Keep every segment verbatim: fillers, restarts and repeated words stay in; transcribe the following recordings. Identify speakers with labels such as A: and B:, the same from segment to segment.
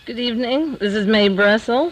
A: Good evening. This is Mae Bressel.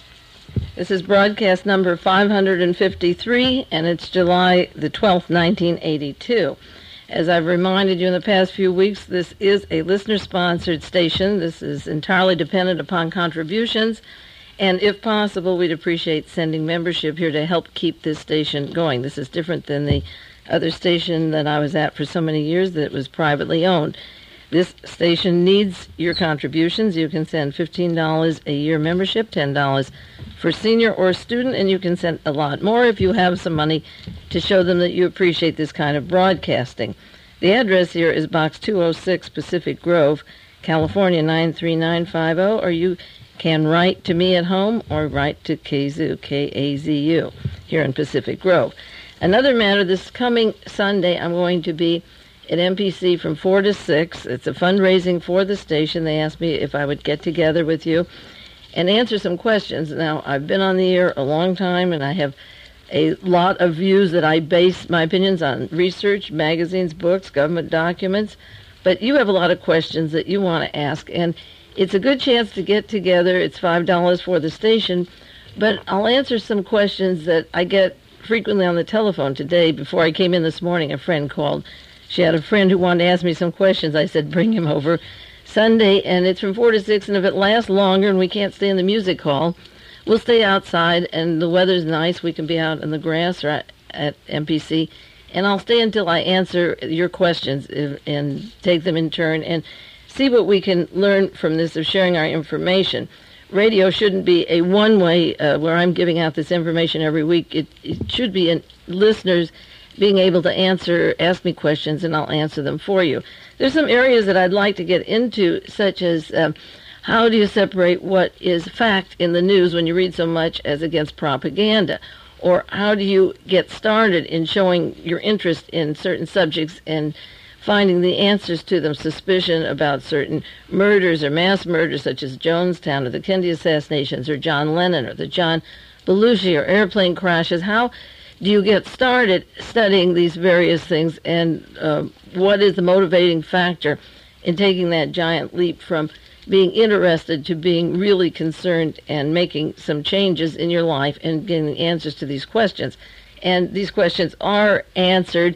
A: This is broadcast number five hundred fifty-three, and it's July the twelfth, nineteen eighty-two. As I've reminded you in the past few weeks, this is a listener-sponsored station. This is entirely dependent upon contributions, and if possible, we'd appreciate sending membership here to help keep this station going. This is different than the other station that I was at for so many years that was privately owned. This station needs your contributions. You can send fifteen dollars a year membership, ten dollars for senior or student, and you can send a lot more if you have some money to show them that you appreciate this kind of broadcasting. The address here is Box two oh six, Pacific Grove, California, nine three nine five zero, or you can write to me at home or write to K Z U, K A Z U, here in Pacific Grove. Another matter, this coming Sunday, I'm going to be at M P C from four to six. It's a fundraising for the station. They asked me if I would get together with you and answer some questions. Now, I've been on the air a long time, and I have a lot of views that I base my opinions on research, magazines, books, government documents, but you have a lot of questions that you want to ask, and it's a good chance to get together. It's five dollars for the station, but I'll answer some questions that I get frequently on the telephone. Today, before I came in this morning, a friend called. She had a friend who wanted to ask me some questions. I said, bring him over Sunday, and it's from four to six, and if it lasts longer and we can't stay in the music hall, we'll stay outside, and the weather's nice. We can be out in the grass or at, at M P C, and I'll stay until I answer your questions and take them in turn and see what we can learn from this of sharing our information. Radio shouldn't be a one-way uh, where I'm giving out this information every week. It, it should be in listeners being able to answer, ask me questions, and I'll answer them for you. There's some areas that I'd like to get into, such as um, how do you separate what is fact in the news when you read so much as against propaganda? Or how do you get started in showing your interest in certain subjects and finding the answers to them, suspicion about certain murders or mass murders such as Jonestown or the Kennedy assassinations or John Lennon or the John Belushi or airplane crashes? How do you get started studying these various things, and uh, what is the motivating factor in taking that giant leap from being interested to being really concerned and making some changes in your life and getting the answers to these questions? And these questions are answered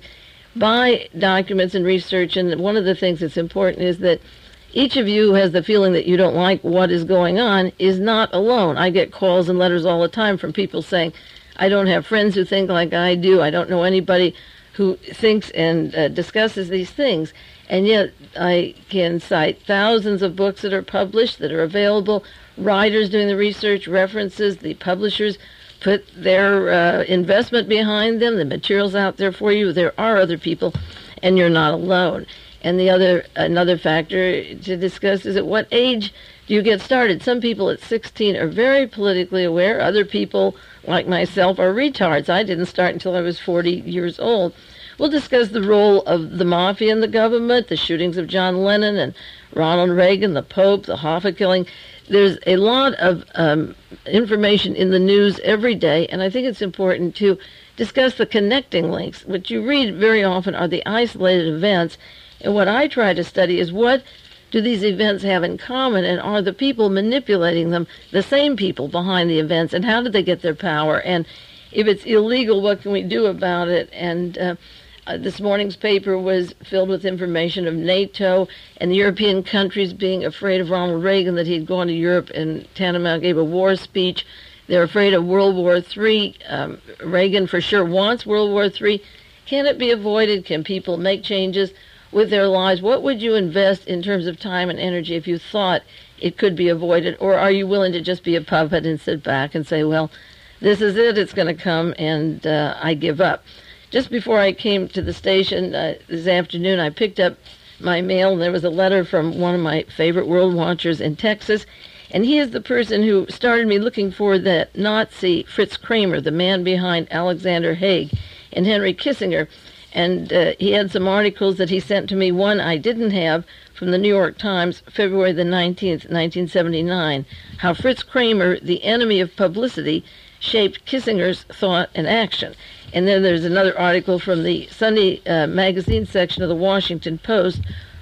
A: by documents and research, and one of the things that's important is that each of you who has the feeling that you don't like what is going on is not alone. I get calls and letters all the time from people saying, I don't have friends who think like I do. I don't know anybody who thinks and uh, discusses these things. And yet I can cite thousands of books that are published, that are available, writers doing the research, references, the publishers put their uh, investment behind them, the materials out there for you. There are other people, and you're not alone. And the other, another factor to discuss is at what age do you get started? Some people at sixteen are very politically aware. Other people, like myself, are retards. I didn't start until I was forty years old. We'll discuss the role of the mafia in the government, the shootings of John Lennon and Ronald Reagan, the Pope, the Hoffa killing. There's a lot of um, information in the news every day, and I think it's important to discuss the connecting links. What you read very often are the isolated events, and what I try to study is what do these events have in common, and are the people manipulating them the same people behind the events, and how did they get their power? And if it's illegal, what can we do about it? And uh, uh, this morning's paper was filled with information of NATO and the European countries being afraid of Ronald Reagan, that he'd gone to Europe and tantamount gave a war speech. They're afraid of World War Three. Um, Reagan for sure wants World War Three. Can it be avoided? Can people make changes with their lives? What would you invest in terms of time and energy if you thought it could be avoided? Or are you willing to just be a puppet and sit back and say, well, this is it, it's going to come, and uh, I give up? Just before I came to the station uh, this afternoon, I picked up my mail, and there was a letter from one of my favorite world watchers in Texas, and he is the person who started me looking for that Nazi Fritz Kramer, the man behind Alexander Haig and Henry Kissinger. And uh, he had some articles that he sent to me. One I didn't have, from the New York Times, February the nineteenth, nineteen seventy-nine, how Fritz Kramer, the enemy of publicity, shaped Kissinger's thought and action. And then there's another article from the Sunday uh, magazine section of the Washington Post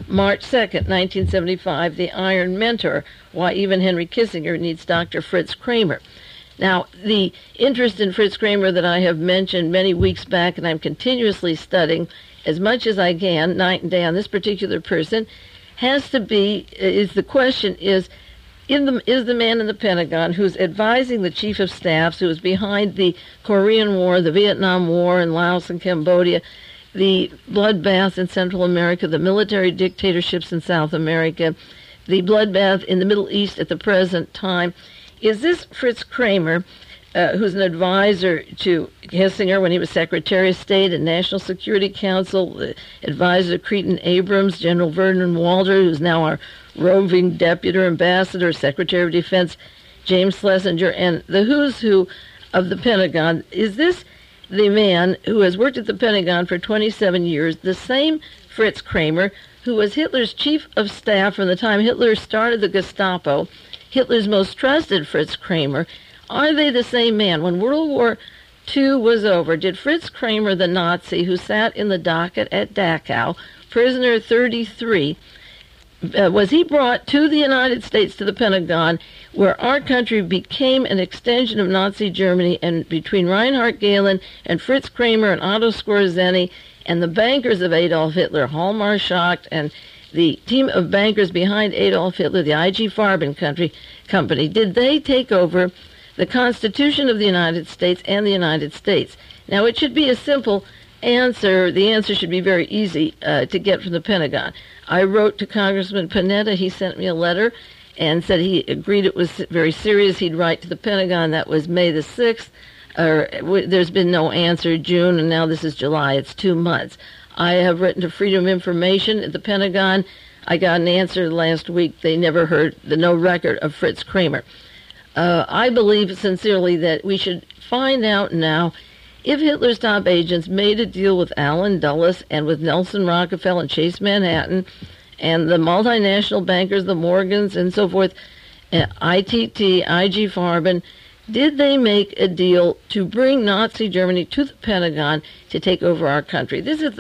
A: March second, nineteen seventy-five, The Iron Mentor, Why Even Henry Kissinger Needs Doctor Fritz Kramer. Now, the interest in Fritz Kramer that I have mentioned many weeks back, and I'm continuously studying as much as I can, night and day, on this particular person, has to be, is the question is, in the, is the man in the Pentagon who's advising the chief of staffs, who is behind the Korean War, the Vietnam War in Laos and Cambodia, the bloodbaths in Central America, the military dictatorships in South America, the bloodbath in the Middle East at the present time. Is this Fritz Kramer, uh, who's an advisor to Kissinger when he was Secretary of State and National Security Council, uh, advisor to Cretan Abrams, General Vernon Walter, who's now our roving deputy ambassador, Secretary of Defense James Schlesinger, and the who's who of the Pentagon? Is this the man who has worked at the Pentagon for twenty-seven years, the same Fritz Kramer, who was Hitler's chief of staff from the time Hitler started the Gestapo, Hitler's most trusted Fritz Kramer? Are they the same man? When World War Two was over, did Fritz Kramer, the Nazi who sat in the docket at Dachau, prisoner thirty-three, uh, was he brought to the United States, to the Pentagon, where our country became an extension of Nazi Germany, and between Reinhard Gehlen and Fritz Kramer and Otto Skorzeny and the bankers of Adolf Hitler, Hallmar Schacht, and the team of bankers behind Adolf Hitler, the I G Farben country, company, did they take over the Constitution of the United States and the United States? Now, it should be a simple answer. The answer should be very easy uh, to get from the Pentagon. I wrote to Congressman Panetta. He sent me a letter and said he agreed it was very serious. He'd write to the Pentagon. That was May the sixth. Or, w- there's been no answer. June, and now this is July. It's two months. I have written to Freedom of Information at the Pentagon. I got an answer last week. They never heard the no record of Fritz Kramer. Uh, I believe sincerely that we should find out now if Hitler's top agents made a deal with Allen Dulles and with Nelson Rockefeller and Chase Manhattan and the multinational bankers, the Morgans and so forth, uh, I T T, I G Farben. Did they make a deal to bring Nazi Germany to the Pentagon to take over our country? This is the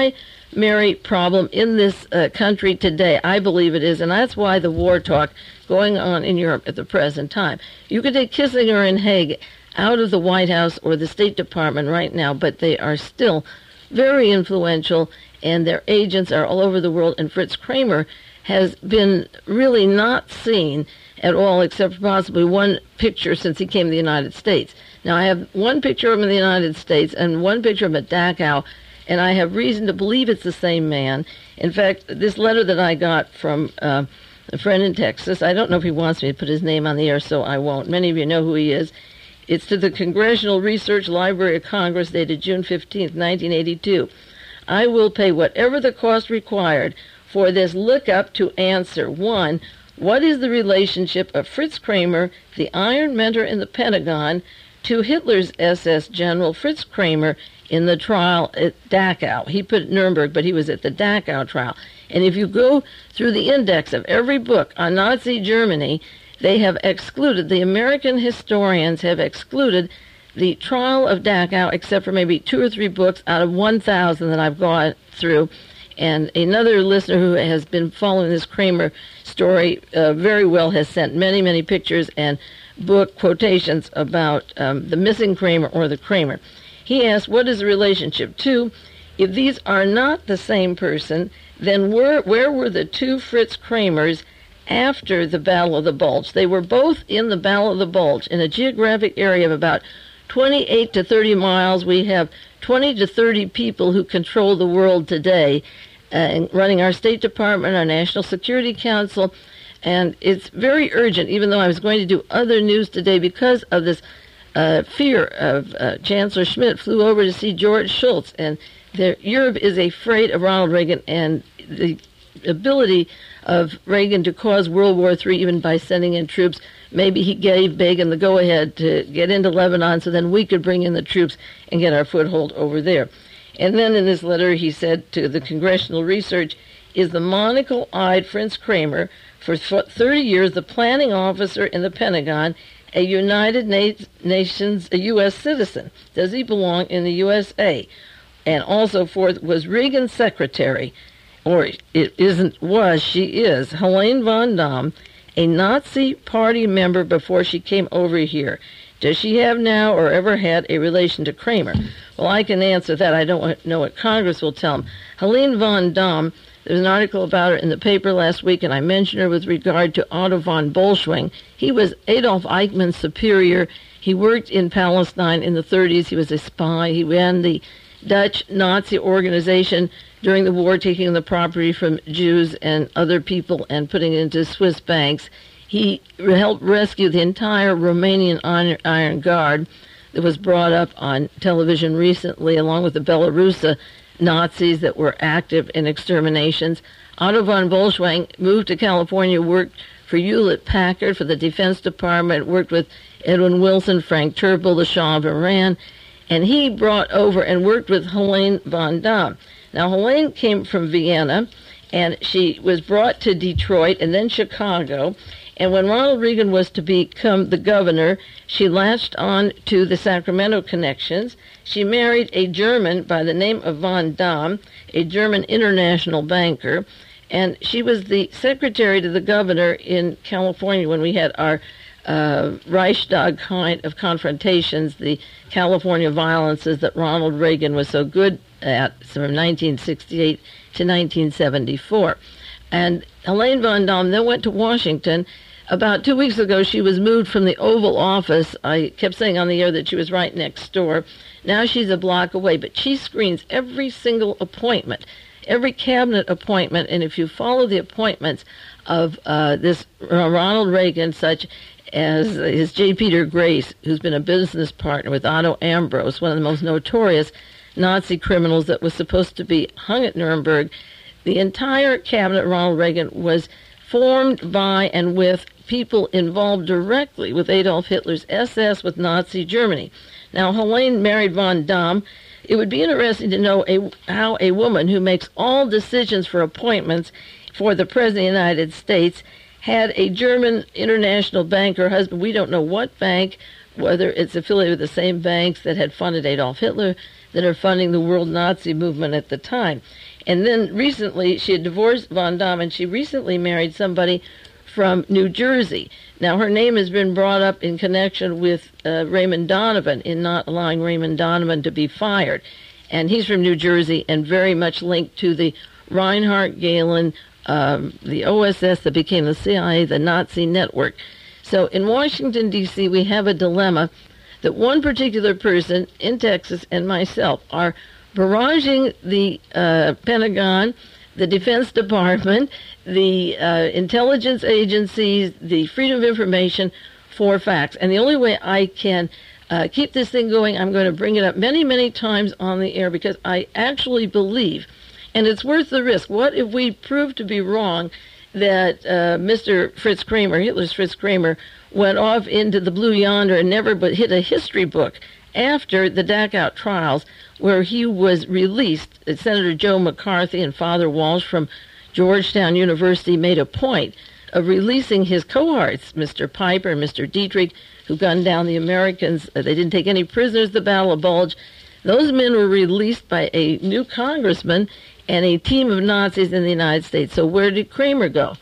A: primary problem in this uh, country today. I believe it is, and that's why the war talk going on in Europe at the present time. You could take Kissinger and Haig out of the White House or the State Department right now, but they are still very influential, and their agents are all over the world, and Fritz Kramer has been really not seen at all, except possibly one picture since he came to the United States. Now, I have one picture of him in the United States and one picture of him at Dachau, and I have reason to believe it's the same man. In fact, this letter that I got from uh, a friend in Texas, I don't know if he wants me to put his name on the air, so I won't. Many of you know who he is. It's to the Congressional Research Library of Congress, dated June fifteenth, nineteen eighty-two. I will pay whatever the cost required for this lookup to answer. One, what is the relationship of Fritz Kramer, the Iron Mentor in the Pentagon, to Hitler's S S General Fritz Kramer in the trial at Dachau? He put Nuremberg, but he was at the Dachau trial. And if you go through the index of every book on Nazi Germany, they have excluded, the American historians have excluded the trial of Dachau, except for maybe two or three books out of one thousand that I've gone through. And another listener who has been following this Kramer story uh, very well has sent many, many pictures and book quotations about um, the missing Kramer or the Kramer. He asked, what is the relationship? Two, if these are not the same person, then where, where were the two Fritz Kramers after the Battle of the Bulge? They were both in the Battle of the Bulge in a geographic area of about twenty-eight to thirty miles. We have twenty to thirty people who control the world today, uh, running our State Department, our National Security Council, and it's very urgent, even though I was going to do other news today because of this uh, fear of uh, Chancellor Schmidt flew over to see George Shultz, and there, Europe is afraid of Ronald Reagan and the ability of Reagan to cause World War Three even by sending in troops. Maybe he gave Begin the go-ahead to get into Lebanon so then we could bring in the troops and get our foothold over there. And then in this letter he said to the Congressional Research, is the monocle-eyed Fritz Kramer, for thirty years the planning officer in the Pentagon, a United Na- Nations, a U S citizen? Does he belong in the U S A? And also fourth, was Reagan's secretary or it isn't was, she is, Helene von Daum, a Nazi party member before she came over here? Does she have now or ever had a relation to Kramer? Well, I can answer that. I don't know what Congress will tell them. Helene von Daum, there's an article about her in the paper last week, and I mentioned her with regard to Otto von Bolschwing. He was Adolf Eichmann's superior. He worked in Palestine in the thirties. He was a spy. He ran the Dutch Nazi organization during the war, taking the property from Jews and other people and putting it into Swiss banks. He helped rescue the entire Romanian Iron Guard that was brought up on television recently, along with the Belarusa Nazis that were active in exterminations. Otto von Bolschwing moved to California, worked for Hewlett-Packard, for the Defense Department, worked with Edwin Wilson, Frank Turnbull, the Shah of Iran, and he brought over and worked with Helene von Daum. Now, Helene came from Vienna, and she was brought to Detroit and then Chicago. And when Ronald Reagan was to become the governor, she latched on to the Sacramento connections. She married a German by the name of von Daum, a German international banker, and she was the secretary to the governor in California when we had our uh, Reichstag kind of confrontations, the California violences that Ronald Reagan was so good at from nineteen sixty-eight to nineteen seventy-four. And Helene von Daum then went to Washington. About two weeks ago, she was moved from the Oval Office. I kept saying on the air that she was right next door. Now she's a block away, but she screens every single appointment, every cabinet appointment, and if you follow the appointments of uh, this Ronald Reagan, such as his J. Peter Grace, who's been a business partner with Otto Ambros, one of the most notorious Nazi criminals that was supposed to be hung at Nuremberg, the entire cabinet of Ronald Reagan was formed by and with people involved directly with Adolf Hitler's S S, with Nazi Germany. Now, Helene married von Daum. It would be interesting to know a, how a woman who makes all decisions for appointments for the President of the United States had a German international banker husband. We don't know what bank, whether it's affiliated with the same banks that had funded Adolf Hitler, that are funding the world Nazi movement at the time. And then recently, she had divorced von Daum, and she recently married somebody from New Jersey. Now, her name has been brought up in connection with uh, Raymond Donovan in not allowing Raymond Donovan to be fired. And he's from New Jersey and very much linked to the Reinhard Gehlen, um, the O S S that became the C I A, the Nazi network. So in Washington, D C, we have a dilemma that one particular person in Texas and myself are barraging the uh, Pentagon, the Defense Department, the uh, intelligence agencies, the Freedom of Information for facts. And the only way I can uh, keep this thing going, I'm going to bring it up many, many times on the air because I actually believe, and it's worth the risk, what if we prove to be wrong that uh, Mister Fritz Kramer, Hitler's Fritz Kramer, went off into the Blue Yonder and never but hit a history book after the Dachau trials, where he was released. Senator Joe McCarthy and Father Walsh from Georgetown University made a point of releasing his cohorts, Mister Piper and Mister Dietrich, who gunned down the Americans. Uh, they didn't take any prisoners at the Battle of Bulge. Those men were released by a new congressman and a team of Nazis in the United States. So where did Kramer go?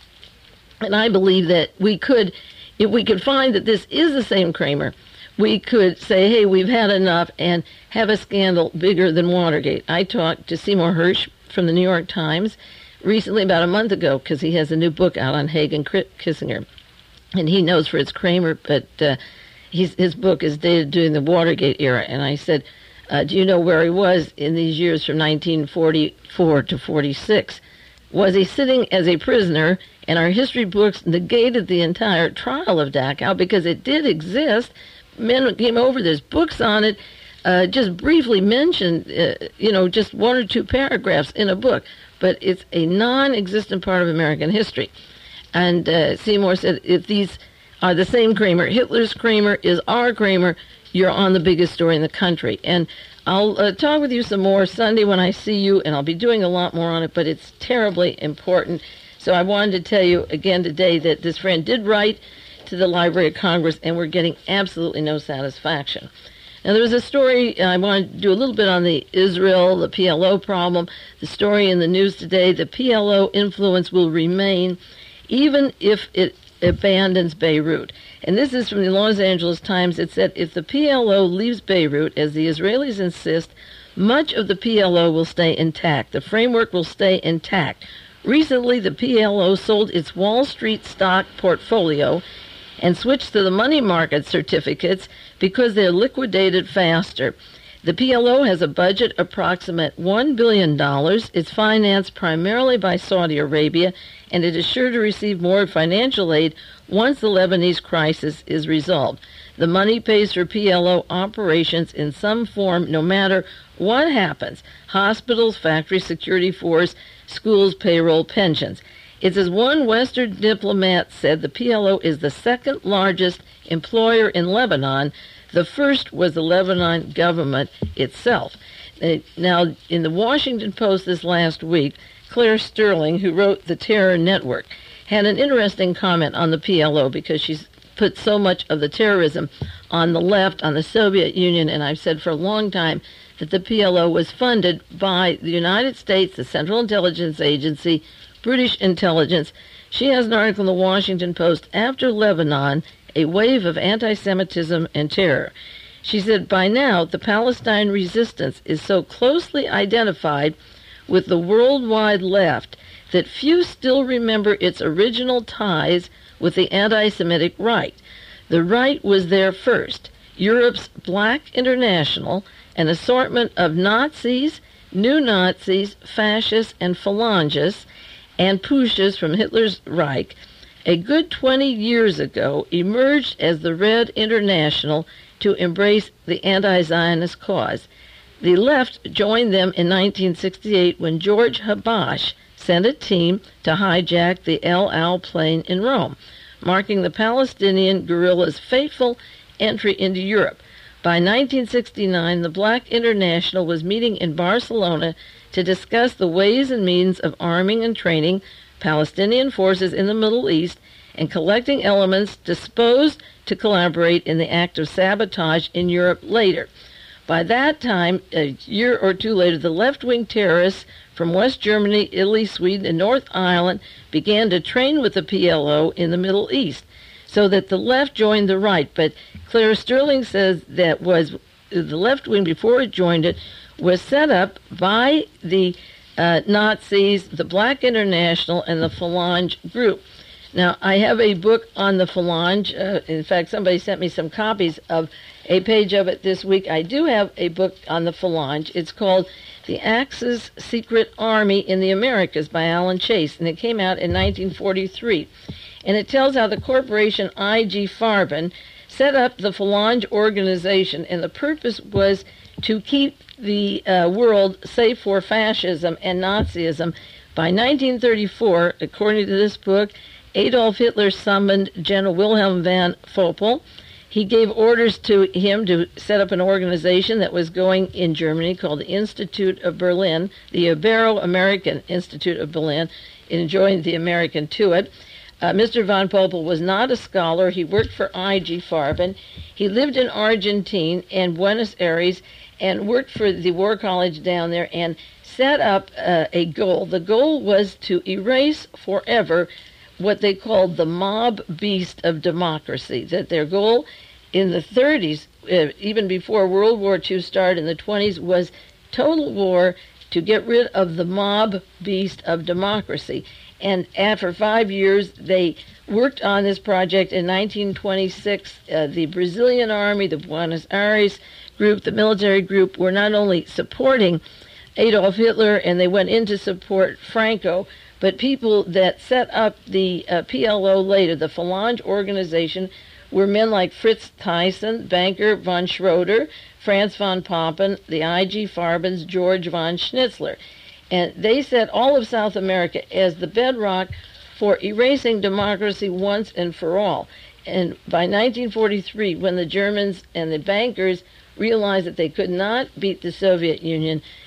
A: And I believe that we could, if we could find that this is the same Kramer, we could say, hey, we've had enough and have a scandal bigger than Watergate. I talked to Seymour Hersh from the New York Times recently, about a month ago, because he has a new book out on Haig and Kissinger. And he knows Fritz Kramer, but uh, he's, his book is dated during the Watergate era. And I said, uh, do you know where he was in these years from nineteen forty-four to forty-six? Was he sitting as a prisoner? And our history books negated the entire trial of Dachau because it did exist. Men came over, there's books on it, uh, just briefly mentioned, uh, you know, just one or two paragraphs in a book, but it's a non-existent part of American history. And uh, Seymour said, if these are the same Kramer, Hitler's Kramer is our Kramer, you're on the biggest story in the country. And I'll uh, talk with you some more Sunday when I see you, and I'll be doing a lot more on it, but it's terribly important. So I wanted to tell you again today that this friend did write to the Library of Congress, and we're getting absolutely no satisfaction. Now, there was a story, I want to do a little bit on the Israel, the P L O problem. The story in the news today, the P L O influence will remain even if it abandons Beirut. And this is from the Los Angeles Times. It said, if the P L O leaves Beirut, as the Israelis insist, much of the P L O will stay intact. The framework will stay intact. Recently, the P L O sold its Wall Street stock portfolio and switched to the money market certificates because they're liquidated faster. The P L O has a budget approximate one billion dollars. It's financed primarily by Saudi Arabia, and it is sure to receive more financial aid once the Lebanese crisis is resolved. The money pays for P L O operations in some form, no matter what happens: hospitals, factory security force, schools, payroll, pensions. It's as one Western diplomat said, the P L O is the second largest employer in Lebanon. The first was the Lebanon government itself. Uh, now, in the Washington Post this last week, Claire Sterling, who wrote The Terror Network, had an interesting comment on the P L O because she's put so much of the terrorism on the left, on the Soviet Union, and I've said for a long time that the P L O was funded by the United States, the Central Intelligence Agency, British intelligence. She has an article in the Washington Post, After Lebanon, a wave of anti-Semitism and terror. She said, by now, the Palestine resistance is so closely identified with the worldwide left that few still remember its original ties with the anti-Semitic right. The right was there first. Europe's Black International, an assortment of Nazis, new Nazis, fascists, and phalangists, and Pushas from Hitler's Reich, a good twenty years ago, emerged as the Red International to embrace the anti-Zionist cause. The left joined them in nineteen sixty-eight when George Habash sent a team to hijack the El Al plane in Rome, marking the Palestinian guerrillas' fateful entry into Europe. By nineteen sixty-nine, the Black International was meeting in Barcelona to discuss the ways and means of arming and training Palestinian forces in the Middle East and collecting elements disposed to collaborate in the act of sabotage in Europe later. By that time, a year or two later, the left-wing terrorists from West Germany, Italy, Sweden, and North Ireland began to train with the P L O in the Middle East, so that the left joined the right. But Claire Sterling says that was the left wing, before it joined it, was set up by the uh, Nazis, the Black International, and the Phalange group. Now, I have a book on the Phalange. Uh, in fact, somebody sent me some copies of a page of it this week. I do have a book on the Phalange. It's called The Axis Secret Army in the Americas by Alan Chase, and it came out in nineteen forty-three. And it tells how the corporation I G Farben set up the Phalange organization, and the purpose was to keep the uh, world safe for fascism and Nazism. By nineteen thirty-four, according to this book, Adolf Hitler summoned General Wilhelm von Foppel. He gave orders to him to set up an organization that was going in Germany called the Institute of Berlin, the Ibero-American Institute of Berlin, and joined the American to it. Uh, Mister von Poppel was not a scholar. He worked for I G Farben. He lived in Argentina and Buenos Aires and worked for the War College down there and set up uh, a goal. The goal was to erase forever what they called the mob beast of democracy, that their goal in the thirties, uh, even before World War Two started in the twenties, was total war to get rid of the mob beast of democracy. And after five years, they worked on this project. In nineteen twenty-six, uh, the Brazilian army, the Buenos Aires group, the military group, were not only supporting Adolf Hitler, and they went in to support Franco, but people that set up the uh, P L O later, the Phalange organization, were men like Fritz Thyssen, banker von Schroeder, Franz von Papen, the I G Farbens, George von Schnitzler. And they set all of South America as the bedrock for erasing democracy once and for all. And by nineteen forty-three, when the Germans and the bankers realized that they could not beat the Soviet Union,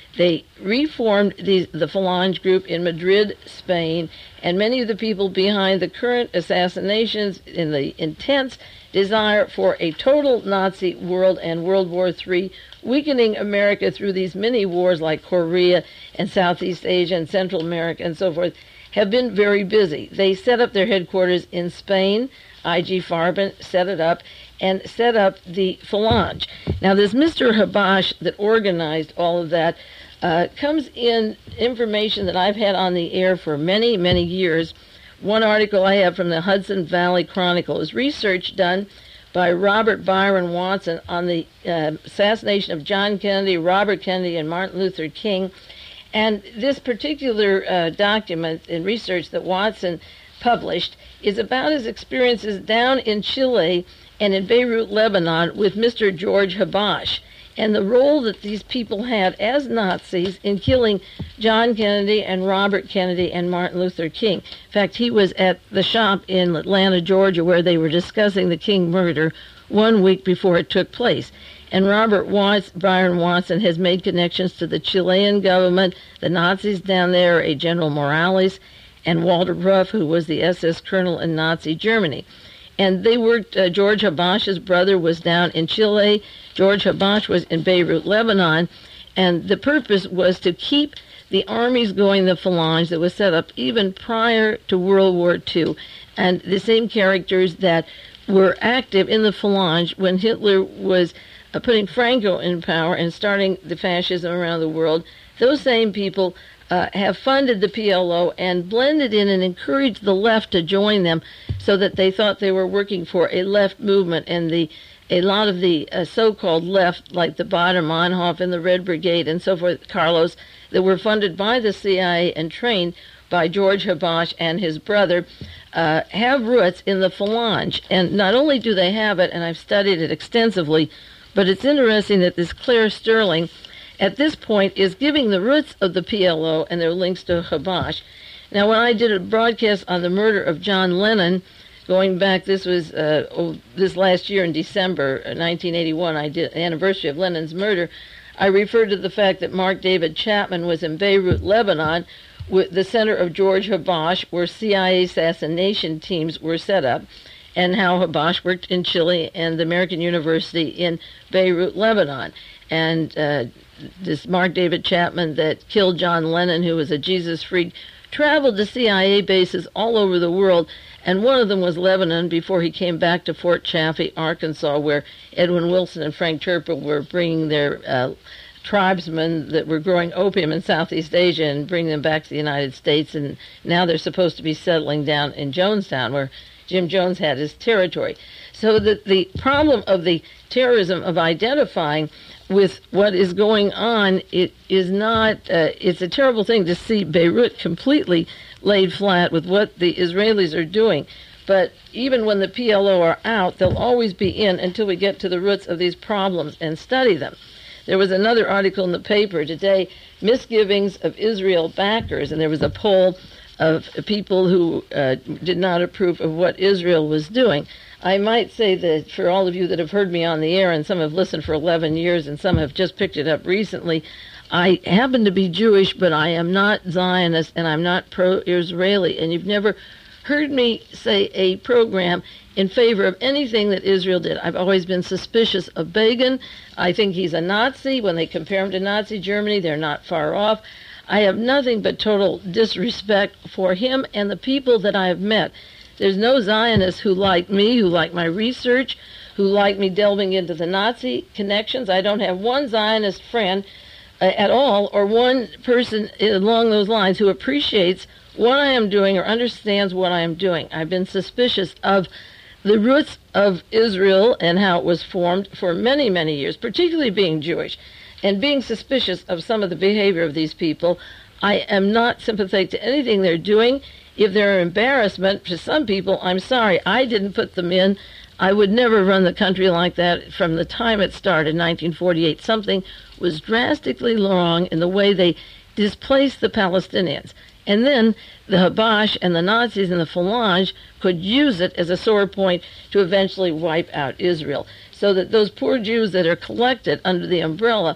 A: They reformed the, the Falange group in Madrid, Spain, and many of the people behind the current assassinations in the intense desire for a total Nazi world and World War Three, weakening America through these mini wars like Korea and Southeast Asia and Central America and so forth, have been very busy. They set up their headquarters in Spain. I G Farben set it up and set up the Falange. Now, this Mister Habash that organized all of that uh, comes in information that I've had on the air for many, many years. One article I have from the Hudson Valley Chronicle is research done by Robert Byron Watson on the uh, assassination of John Kennedy, Robert Kennedy, and Martin Luther King. And this particular uh, document and research that Watson published is about his experiences down in Chile and in Beirut, Lebanon, with Mister George Habash, and the role that these people had as Nazis in killing John Kennedy and Robert Kennedy and Martin Luther King. In fact, he was at the shop in Atlanta, Georgia, where they were discussing the King murder one week before it took place. And Robert Watts, Byron Watson has made connections to the Chilean government, the Nazis down there, a General Morales, and Walter Ruff, who was the S S colonel in Nazi Germany. And they worked, uh, George Habash's brother was down in Chile, George Habash was in Beirut, Lebanon, and the purpose was to keep the armies going, the Falange that was set up even prior to World War Two, and the same characters that were active in the Falange when Hitler was uh, putting Franco in power and starting the fascism around the world. Those same people Uh, have funded the P L O and blended in and encouraged the left to join them, so that they thought they were working for a left movement. And the a lot of the uh, so-called left, like the Baader-Meinhof and the Red Brigade and so forth, Carlos, that were funded by the C I A and trained by George Habash and his brother, uh, have roots in the Falange. And not only do they have it, and I've studied it extensively, but it's interesting that this Claire Sterling at this point is giving the roots of the P L O and their links to Habash. Now, when I did a broadcast on the murder of John Lennon, going back, this was uh, oh, this last year in December nineteen eighty-one, I did the anniversary of Lennon's murder, I referred to the fact that Mark David Chapman was in Beirut, Lebanon, with the center of George Habash, where C I A assassination teams were set up, and how Habash worked in Chile and the American University in Beirut, Lebanon. And uh, this Mark David Chapman that killed John Lennon, who was a Jesus freak, traveled to C I A bases all over the world, and one of them was Lebanon before he came back to Fort Chaffee, Arkansas, where Edwin Wilson and Frank Turpin were bringing their uh, tribesmen that were growing opium in Southeast Asia and bringing them back to the United States, and now they're supposed to be settling down in Jonestown, where Jim Jones had his territory. So the, the problem of the terrorism of identifying with what is going on, it is not, uh, it's a terrible thing to see Beirut completely laid flat with what the Israelis are doing. But even when the P L O are out, they'll always be in until we get to the roots of these problems and study them. There was another article in the paper today, Misgivings of Israel Backers, and there was a poll of people who uh, did not approve of what Israel was doing. I might say that for all of you that have heard me on the air, and some have listened for eleven years and some have just picked it up recently, I happen to be Jewish, but I am not Zionist and I'm not pro-Israeli. And you've never heard me say a program in favor of anything that Israel did. I've always been suspicious of Begin. I think he's a Nazi. When they compare him to Nazi Germany, they're not far off. I have nothing but total disrespect for him and the people that I have met. There's no Zionists who like me, who like my research, who like me delving into the Nazi connections. I don't have one Zionist friend uh, at all, or one person along those lines who appreciates what I am doing or understands what I am doing. I've been suspicious of the roots of Israel and how it was formed for many, many years, particularly being Jewish, and being suspicious of some of the behavior of these people. I am not sympathetic to anything they're doing. If they're an embarrassment to some people, I'm sorry, I didn't put them in. I would never run the country like that from the time it started, nineteen forty-eight. Something was drastically wrong in the way they displaced the Palestinians. And then the Habash and the Nazis and the Falange could use it as a sore point to eventually wipe out Israel. So that those poor Jews that are collected under the umbrella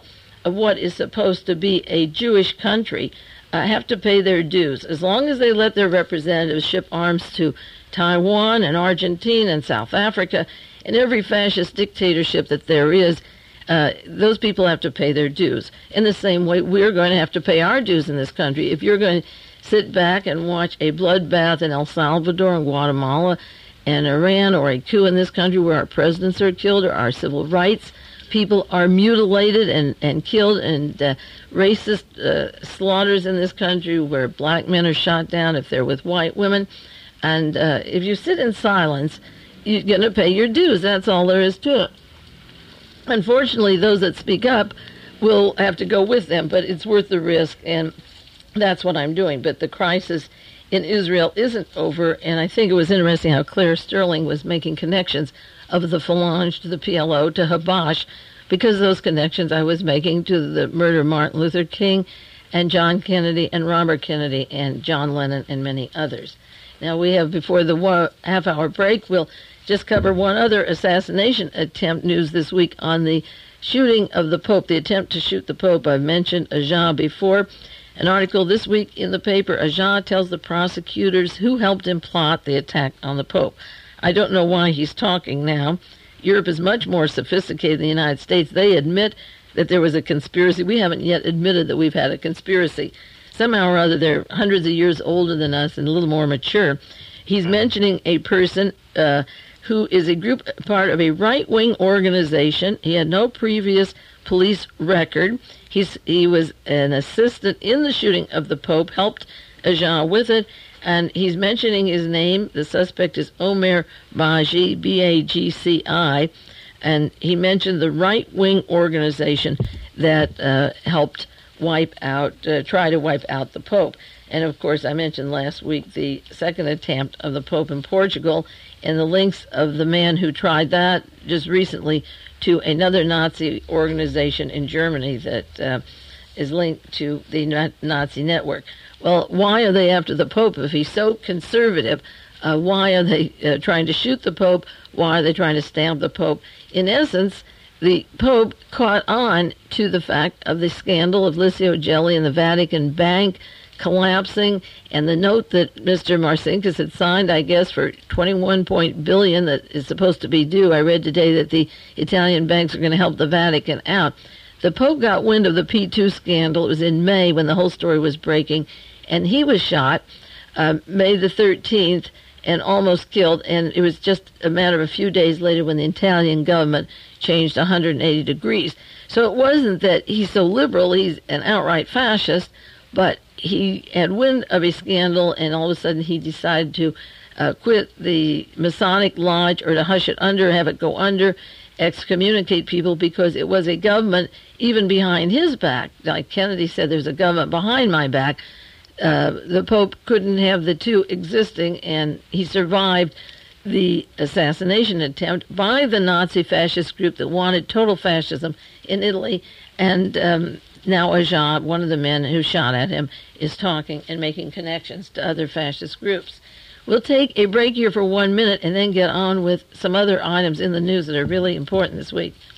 A: of what is supposed to be a Jewish country uh, have to pay their dues. As long as they let their representatives ship arms to Taiwan and Argentina and South Africa and every fascist dictatorship that there is, uh, those people have to pay their dues. In the same way, we're going to have to pay our dues in this country. If you're going to sit back and watch a bloodbath in El Salvador and Guatemala and Iran, or a coup in this country where our presidents are killed, or our civil rights people are mutilated and, and killed, and uh, racist uh, slaughters in this country where black men are shot down if they're with white women. And uh, if you sit in silence, you're going to pay your dues. That's all there is to it. Unfortunately, those that speak up will have to go with them, but it's worth the risk, and that's what I'm doing. But the crisis in Israel isn't over, and I think it was interesting how Claire Sterling was making connections of the Phalange to the P L O to Habash, because of those connections I was making to the murder of Martin Luther King and John Kennedy and Robert Kennedy and John Lennon and many others. Now we have, before the one, half-hour break, we'll just cover one other assassination attempt news this week on the shooting of the Pope, the attempt to shoot the Pope. I've mentioned Ajah before. An article this week in the paper, Ajah tells the prosecutors who helped him plot the attack on the Pope. I don't know why he's talking now. Europe is much more sophisticated than the United States. They admit that there was a conspiracy. We haven't yet admitted that we've had a conspiracy. Somehow or other, they're hundreds of years older than us and a little more mature. He's mentioning a person uh, who is a group part of a right-wing organization. He had no previous police record. He's, he was an assistant in the shooting of the Pope, helped Ajah with it, and he's mentioning his name. The suspect is Omer Bagci, B A G C I, and he mentioned the right-wing organization that uh, helped wipe out, uh, try to wipe out the Pope. And of course, I mentioned last week the second attempt of the Pope in Portugal, and the links of the man who tried that just recently to another Nazi organization in Germany that uh, is linked to the Nazi network. Well, why are they after the Pope if he's so conservative? Uh, why are they uh, trying to shoot the Pope? Why are they trying to stamp the Pope? In essence, the Pope caught on to the fact of the scandal of Licio Gelli and the Vatican Bank collapsing, and the note that Mister Marcinkus had signed, I guess, for twenty-one billion dollars that is supposed to be due. I read today that the Italian banks are going to help the Vatican out. The Pope got wind of the P two scandal. It was in May when the whole story was breaking, and he was shot uh, May the thirteenth and almost killed, and it was just a matter of a few days later when the Italian government changed one hundred eighty degrees. So it wasn't that he's so liberal, he's an outright fascist, but he had wind of a scandal, and all of a sudden he decided to uh, quit the Masonic Lodge, or to hush it under, have it go under, excommunicate people, because it was a government even behind his back. Like Kennedy said, there's a government behind my back. Uh, the Pope couldn't have the two existing, and he survived the assassination attempt by the Nazi fascist group that wanted total fascism in Italy. And um, now Ajah, one of the men who shot at him, is talking and making connections to other fascist groups. We'll take a break here for one minute and then get on with some other items in the news that are really important this week.